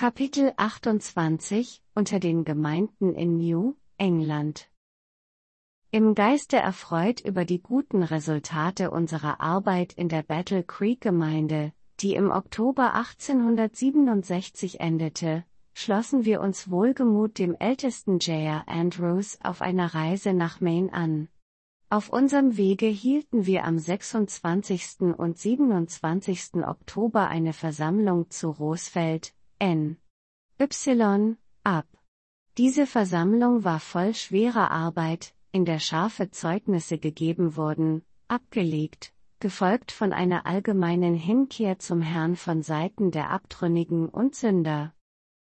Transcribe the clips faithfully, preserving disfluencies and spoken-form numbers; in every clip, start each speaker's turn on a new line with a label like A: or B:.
A: Kapitel achtundzwanzig Unter den Gemeinden in New England. Im Geiste erfreut über die guten Resultate unserer Arbeit in der Battle Creek Gemeinde, die im Oktober achtzehnhundertsiebenundsechzig endete, schlossen wir uns wohlgemut dem ältesten J R Andrews auf einer Reise nach Maine an. Auf unserem Wege hielten wir am sechsundzwanzigsten und siebenundzwanzigsten Oktober eine Versammlung zu Roosevelt, N Y, ab. Diese Versammlung war voll schwerer Arbeit, in der scharfe Zeugnisse gegeben wurden, abgelegt, gefolgt von einer allgemeinen Hinkehr zum Herrn von Seiten der Abtrünnigen und Sünder.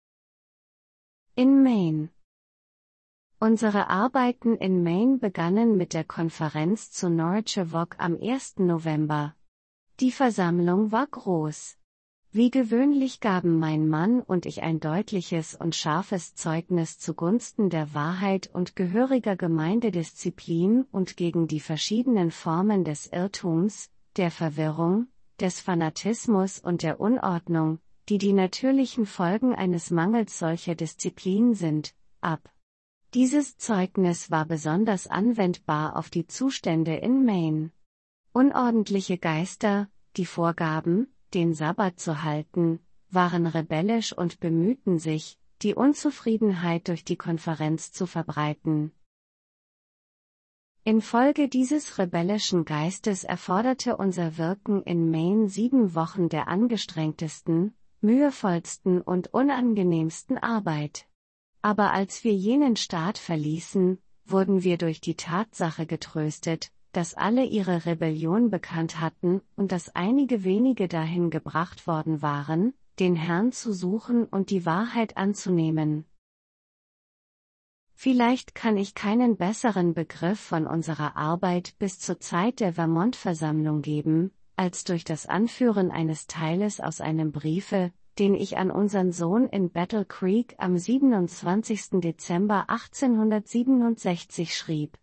A: In Maine. Unsere Arbeiten in Maine begannen mit der Konferenz zu Norridgewock am ersten November. Die Versammlung war groß. Wie gewöhnlich gaben mein Mann und ich ein deutliches und scharfes Zeugnis zugunsten der Wahrheit und gehöriger Gemeindedisziplin und gegen die verschiedenen Formen des Irrtums, der Verwirrung, des Fanatismus und der Unordnung, die die natürlichen Folgen eines Mangels solcher Disziplin sind, ab. Dieses Zeugnis war besonders anwendbar auf die Zustände in Maine. Unordentliche Geister, die vorgaben, den Sabbat zu halten, waren rebellisch und bemühten sich, die Unzufriedenheit durch die Konferenz zu verbreiten. Infolge dieses rebellischen Geistes erforderte unser Wirken in Maine sieben Wochen der angestrengtesten, mühevollsten und unangenehmsten Arbeit. Aber als wir jenen Staat verließen, wurden wir durch die Tatsache getröstet, dass alle ihre Rebellion bekannt hatten und dass einige wenige dahin gebracht worden waren, den Herrn zu suchen und die Wahrheit anzunehmen. Vielleicht kann ich keinen besseren Begriff von unserer Arbeit bis zur Zeit der Vermont-Versammlung geben, als durch das Anführen eines Teiles aus einem Briefe, den ich an unseren Sohn in Battle Creek am siebenundzwanzigsten Dezember achtzehnhundertsiebenundsechzig schrieb.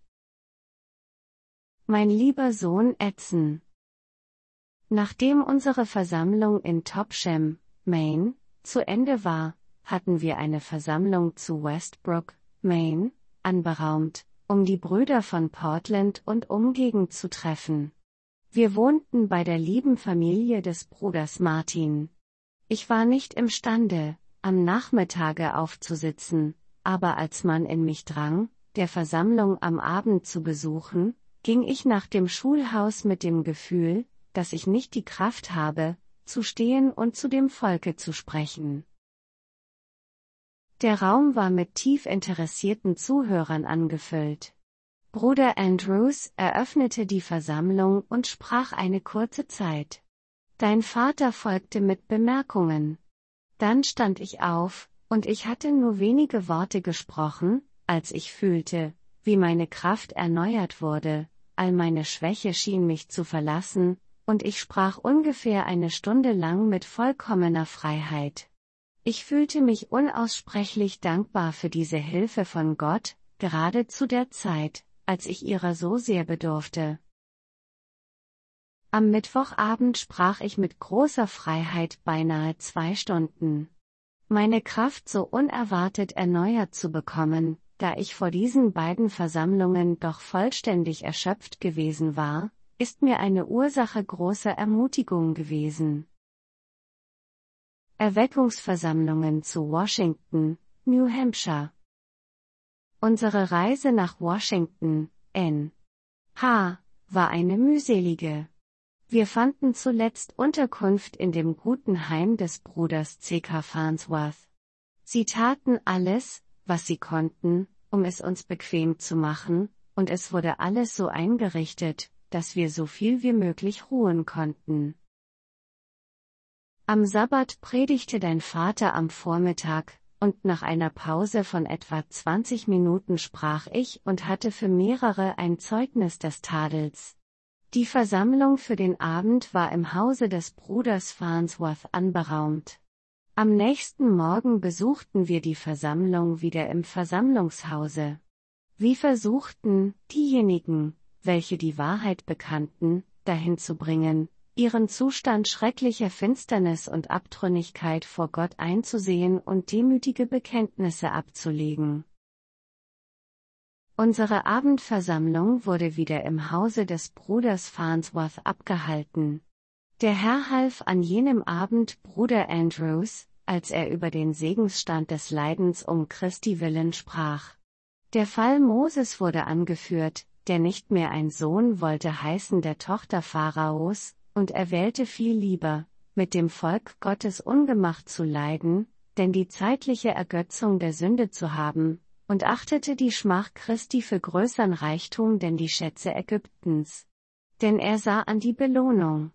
A: Mein lieber Sohn Edson. Nachdem unsere Versammlung in Topsham, Maine, zu Ende war, hatten wir eine Versammlung zu Westbrook, Maine, anberaumt, um die Brüder von Portland und Umgegend zu treffen. Wir wohnten bei der lieben Familie des Bruders Martin. Ich war nicht imstande, am Nachmittage aufzusitzen, aber als man in mich drang, der Versammlung am Abend zu besuchen, ging ich nach dem Schulhaus mit dem Gefühl, dass ich nicht die Kraft habe, zu stehen und zu dem Volke zu sprechen. Der Raum war mit tief interessierten Zuhörern angefüllt. Bruder Andrews eröffnete die Versammlung und sprach eine kurze Zeit. Dein Vater folgte mit Bemerkungen. Dann stand ich auf, und ich hatte nur wenige Worte gesprochen, als ich fühlte, wie meine Kraft erneuert wurde, all meine Schwäche schien mich zu verlassen, und ich sprach ungefähr eine Stunde lang mit vollkommener Freiheit. Ich fühlte mich unaussprechlich dankbar für diese Hilfe von Gott, gerade zu der Zeit, als ich ihrer so sehr bedurfte. Am Mittwochabend sprach ich mit großer Freiheit beinahe zwei Stunden. Meine Kraft so unerwartet erneuert zu bekommen, da ich vor diesen beiden Versammlungen doch vollständig erschöpft gewesen war, ist mir eine Ursache großer Ermutigung gewesen. Erweckungsversammlungen zu Washington, New Hampshire. Unsere Reise nach Washington, N H, war eine mühselige. Wir fanden zuletzt Unterkunft in dem guten Heim des Bruders C K Farnsworth. Sie taten alles, was sie konnten, um es uns bequem zu machen, und es wurde alles so eingerichtet, dass wir so viel wie möglich ruhen konnten. Am Sabbat predigte dein Vater am Vormittag, und nach einer Pause von etwa zwanzig Minuten sprach ich und hatte für mehrere ein Zeugnis des Tadels. Die Versammlung für den Abend war im Hause des Bruders Farnsworth anberaumt. Am nächsten Morgen besuchten wir die Versammlung wieder im Versammlungshause. Wir versuchten, diejenigen, welche die Wahrheit bekannten, dahin zu bringen, ihren Zustand schrecklicher Finsternis und Abtrünnigkeit vor Gott einzusehen und demütige Bekenntnisse abzulegen. Unsere Abendversammlung wurde wieder im Hause des Bruders Farnsworth abgehalten. Der Herr half an jenem Abend Bruder Andrews, als er über den Segensstand des Leidens um Christi willen sprach. Der Fall Moses wurde angeführt, der nicht mehr ein Sohn wollte heißen der Tochter Pharaos, und er wählte viel lieber, mit dem Volk Gottes Ungemach zu leiden, denn die zeitliche Ergötzung der Sünde zu haben, und achtete die Schmach Christi für größern Reichtum denn die Schätze Ägyptens. Denn er sah an die Belohnung.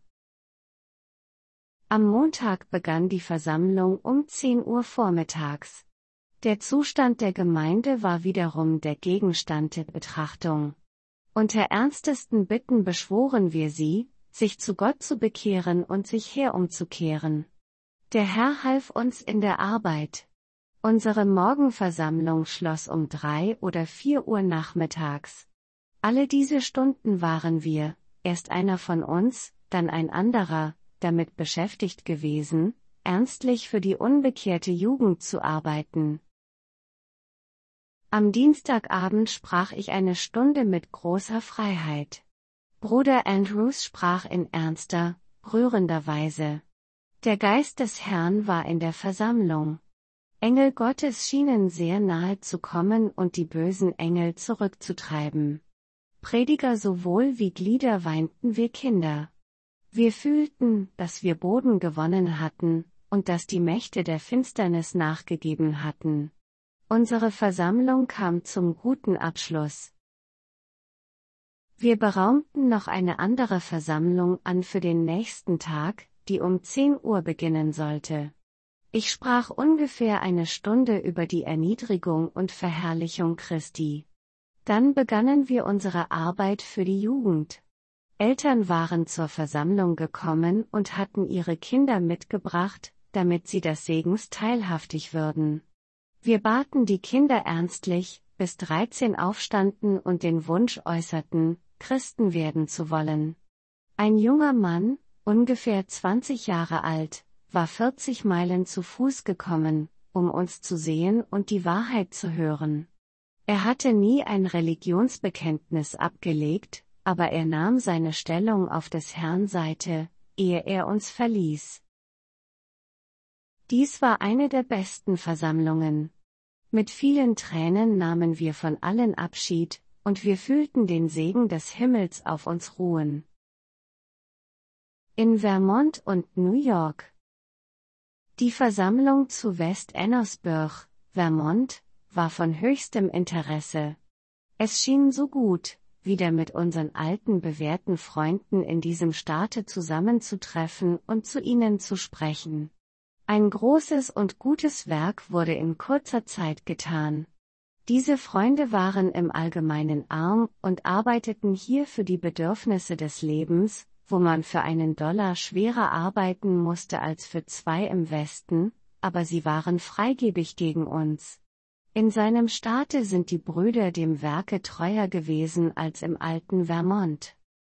A: Am Montag begann die Versammlung um zehn Uhr vormittags. Der Zustand der Gemeinde war wiederum der Gegenstand der Betrachtung. Unter ernstesten Bitten beschworen wir sie, sich zu Gott zu bekehren und sich herumzukehren. Der Herr half uns in der Arbeit. Unsere Morgenversammlung schloss um drei oder vier Uhr nachmittags. Alle diese Stunden waren wir, erst einer von uns, dann ein anderer, damit beschäftigt gewesen, ernstlich für die unbekehrte Jugend zu arbeiten. Am Dienstagabend sprach ich eine Stunde mit großer Freiheit. Bruder Andrews sprach in ernster, rührender Weise. Der Geist des Herrn war in der Versammlung. Engel Gottes schienen sehr nahe zu kommen und die bösen Engel zurückzutreiben. Prediger sowohl wie Glieder weinten wir Kinder. Wir fühlten, dass wir Boden gewonnen hatten, und dass die Mächte der Finsternis nachgegeben hatten. Unsere Versammlung kam zum guten Abschluss. Wir beraumten noch eine andere Versammlung an für den nächsten Tag, die um zehn Uhr beginnen sollte. Ich sprach ungefähr eine Stunde über die Erniedrigung und Verherrlichung Christi. Dann begannen wir unsere Arbeit für die Jugend. Eltern waren zur Versammlung gekommen und hatten ihre Kinder mitgebracht, damit sie des Segens teilhaftig würden. Wir baten die Kinder ernstlich, bis dreizehn aufstanden und den Wunsch äußerten, Christen werden zu wollen. Ein junger Mann, ungefähr zwanzig Jahre alt, war vierzig Meilen zu Fuß gekommen, um uns zu sehen und die Wahrheit zu hören. Er hatte nie ein Religionsbekenntnis abgelegt, aber er nahm seine Stellung auf des Herrn Seite, ehe er uns verließ. Dies war eine der besten Versammlungen. Mit vielen Tränen nahmen wir von allen Abschied, und wir fühlten den Segen des Himmels auf uns ruhen. In Vermont und New York. Die Versammlung zu West Annesburg, Vermont, war von höchstem Interesse. Es schien so gut, wieder mit unseren alten bewährten Freunden in diesem Staate zusammenzutreffen und zu ihnen zu sprechen. Ein großes und gutes Werk wurde in kurzer Zeit getan. Diese Freunde waren im Allgemeinen arm und arbeiteten hier für die Bedürfnisse des Lebens, wo man für einen Dollar schwerer arbeiten musste als für zwei im Westen, aber sie waren freigebig gegen uns. In seinem Staate sind die Brüder dem Werke treuer gewesen als im alten Vermont.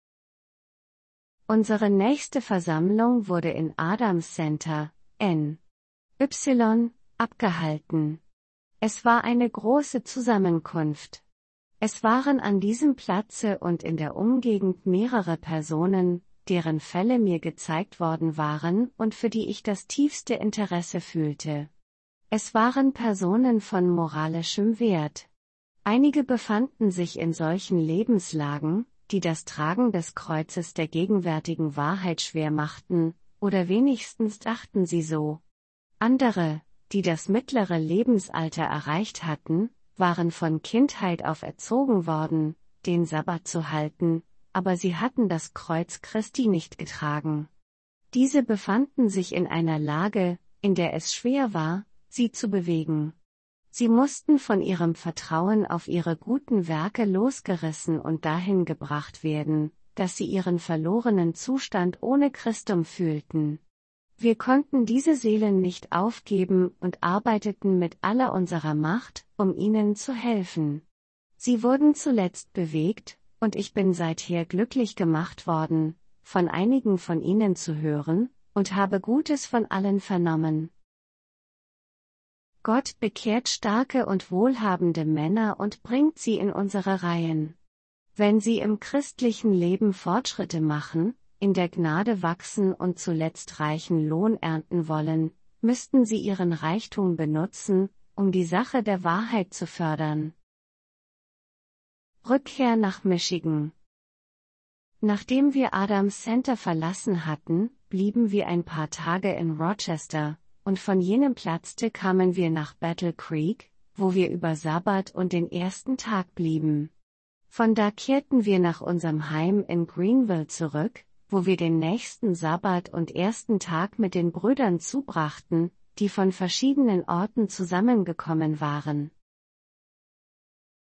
A: Unsere nächste Versammlung wurde in Adams Center, N Y, abgehalten. Es war eine große Zusammenkunft. Es waren an diesem Platze und in der Umgegend mehrere Personen, deren Fälle mir gezeigt worden waren und für die ich das tiefste Interesse fühlte. Es waren Personen von moralischem Wert. Einige befanden sich in solchen Lebenslagen, die das Tragen des Kreuzes der gegenwärtigen Wahrheit schwer machten, oder wenigstens dachten sie so. Andere, die das mittlere Lebensalter erreicht hatten, waren von Kindheit auf erzogen worden, den Sabbat zu halten, aber sie hatten das Kreuz Christi nicht getragen. Diese befanden sich in einer Lage, in der es schwer war, sie zu bewegen. Sie mussten von ihrem Vertrauen auf ihre guten Werke losgerissen und dahin gebracht werden, dass sie ihren verlorenen Zustand ohne Christum fühlten. Wir konnten diese Seelen nicht aufgeben und arbeiteten mit aller unserer Macht, um ihnen zu helfen. Sie wurden zuletzt bewegt, und ich bin seither glücklich gemacht worden, von einigen von ihnen zu hören, und habe Gutes von allen vernommen. Gott bekehrt starke und wohlhabende Männer und bringt sie in unsere Reihen. Wenn sie im christlichen Leben Fortschritte machen, in der Gnade wachsen und zuletzt reichen Lohn ernten wollen, müssten sie ihren Reichtum benutzen, um die Sache der Wahrheit zu fördern. Rückkehr nach Michigan. Nachdem wir Adams Center verlassen hatten, blieben wir ein paar Tage in Rochester, und von jenem Platzte kamen wir nach Battle Creek, wo wir über Sabbat und den ersten Tag blieben. Von da kehrten wir nach unserem Heim in Greenville zurück, wo wir den nächsten Sabbat und ersten Tag mit den Brüdern zubrachten, die von verschiedenen Orten zusammengekommen waren.